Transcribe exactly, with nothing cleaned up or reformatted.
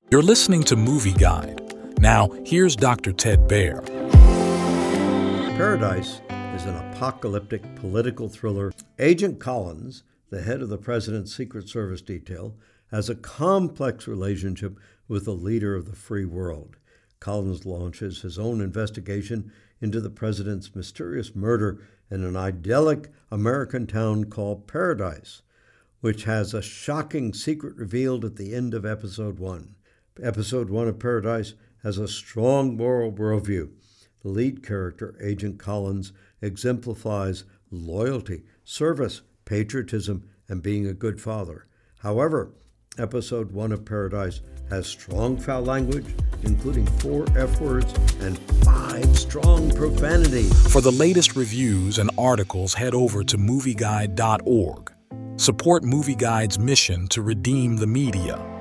You're listening to Movie Guide. Now, here's Doctor Ted Baehr. Paradise is an apocalyptic political thriller. Agent Collins, the head of the president's Secret Service detail, has a complex relationship with the leader of the free world. Collins launches his own investigation into the president's mysterious murder in an idyllic American town called Paradise, which has a shocking secret revealed at the end of episode one. Episode one of Paradise has a strong moral worldview. The lead character, Agent Collins, exemplifies loyalty, service, patriotism, and being a good father. However, episode one of Paradise has strong foul language, including four F words and five strong profanity. For the latest reviews and articles, head over to movie guide dot org. Support Movie Guide's mission to redeem the media.